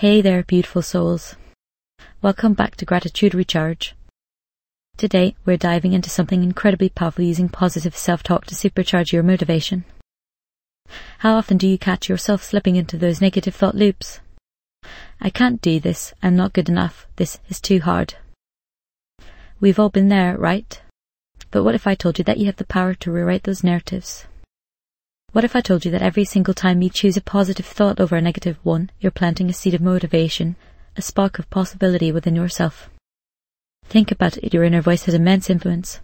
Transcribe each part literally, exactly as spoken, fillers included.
Hey there, beautiful souls. Welcome back to Gratitude Recharge. Today, we're diving into something incredibly powerful using positive self-talk to supercharge your motivation. How often do you catch yourself slipping into those negative thought loops? I can't do this, I'm not good enough, this is too hard. We've all been there, right? But what if I told you that you have the power to rewrite those narratives? What if I told you that every single time you choose a positive thought over a negative one, you're planting a seed of motivation, a spark of possibility within yourself? Think about it, your inner voice has immense influence.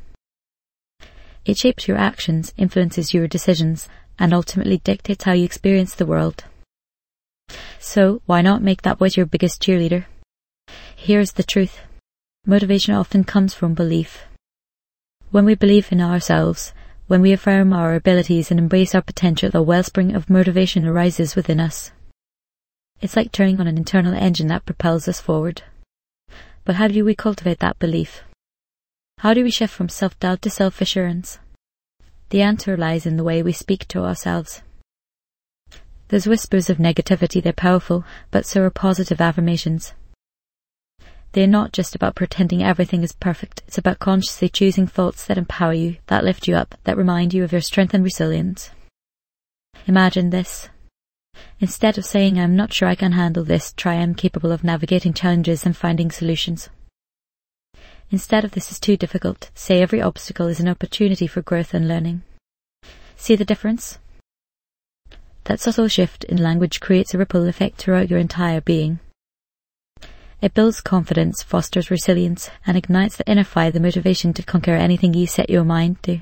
It shapes your actions, influences your decisions, and ultimately dictates how you experience the world. So, why not make that voice your biggest cheerleader? Here's the truth. Motivation often comes from belief. When we believe in ourselves, when we affirm our abilities and embrace our potential, a wellspring of motivation arises within us. It's like turning on an internal engine that propels us forward. But how do we cultivate that belief? How do we shift from self-doubt to self-assurance? The answer lies in the way we speak to ourselves. Those whispers of negativity, they're powerful, but so are positive affirmations. They're not just about pretending everything is perfect, it's about consciously choosing thoughts that empower you, that lift you up, that remind you of your strength and resilience. Imagine this. Instead of saying, I'm not sure I can handle this, try I'm capable of navigating challenges and finding solutions. Instead of this is too difficult, say every obstacle is an opportunity for growth and learning. See the difference? That subtle shift in language creates a ripple effect throughout your entire being. It builds confidence, fosters resilience, and ignites the inner fire, the motivation to conquer anything you set your mind to.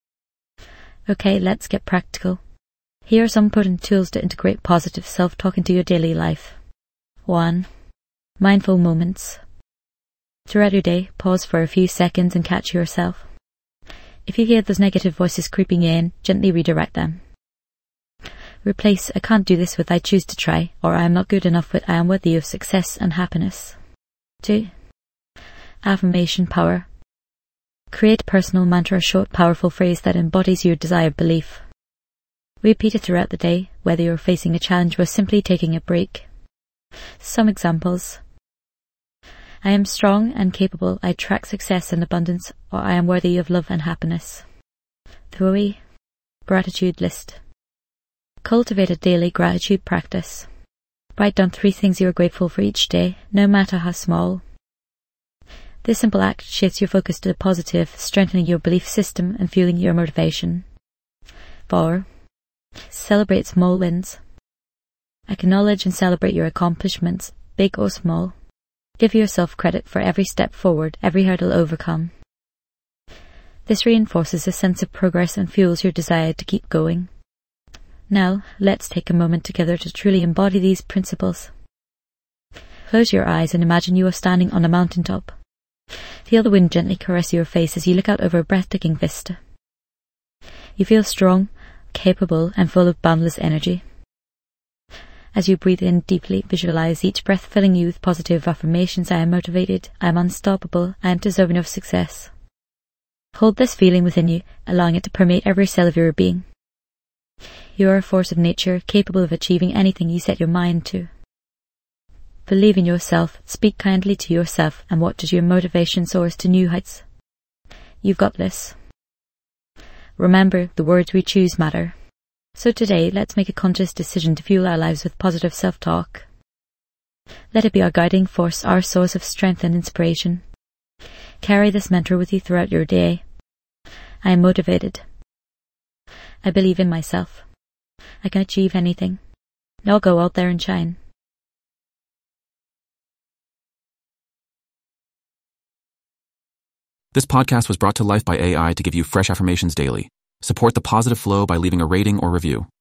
Okay, let's get practical. Here are some potent tools to integrate positive self-talk into your daily life. one. Mindful moments. Throughout your day, pause for a few seconds and catch yourself. If you hear those negative voices creeping in, gently redirect them. Replace I can't do this with I choose to try, or I am not good enough with I am worthy of success and happiness. two. Affirmation power. Create a personal mantra, a short, powerful phrase that embodies your desired belief. Repeat it throughout the day, whether you're facing a challenge or simply taking a break. Some examples. I am strong and capable, I attract success and abundance, or I am worthy of love and happiness. three. Gratitude list. Cultivate a daily gratitude practice. Write down three things you are grateful for each day, no matter how small. This simple act shifts your focus to the positive, strengthening your belief system and fueling your motivation. four. Celebrate small wins. Acknowledge and celebrate your accomplishments, big or small. Give yourself credit for every step forward, every hurdle overcome. This reinforces a sense of progress and fuels your desire to keep going. Now, let's take a moment together to truly embody these principles. Close your eyes and imagine you are standing on a mountaintop. Feel the wind gently caress your face as you look out over a breathtaking vista. You feel strong, capable, and full of boundless energy. As you breathe in deeply, visualize each breath filling you with positive affirmations. I am motivated, I am unstoppable, I am deserving of success. Hold this feeling within you, allowing it to permeate every cell of your being. You are a force of nature, capable of achieving anything you set your mind to. Believe in yourself, speak kindly to yourself, and watch as your motivation soars to new heights. You've got this. Remember, the words we choose matter. So today, let's make a conscious decision to fuel our lives with positive self-talk. Let it be our guiding force, our source of strength and inspiration. Carry this mantra with you throughout your day. I am motivated. I believe in myself. I can achieve anything. Now go out there and shine. This podcast was brought to life by A I to give you fresh affirmations daily. Support the positive flow by leaving a rating or review.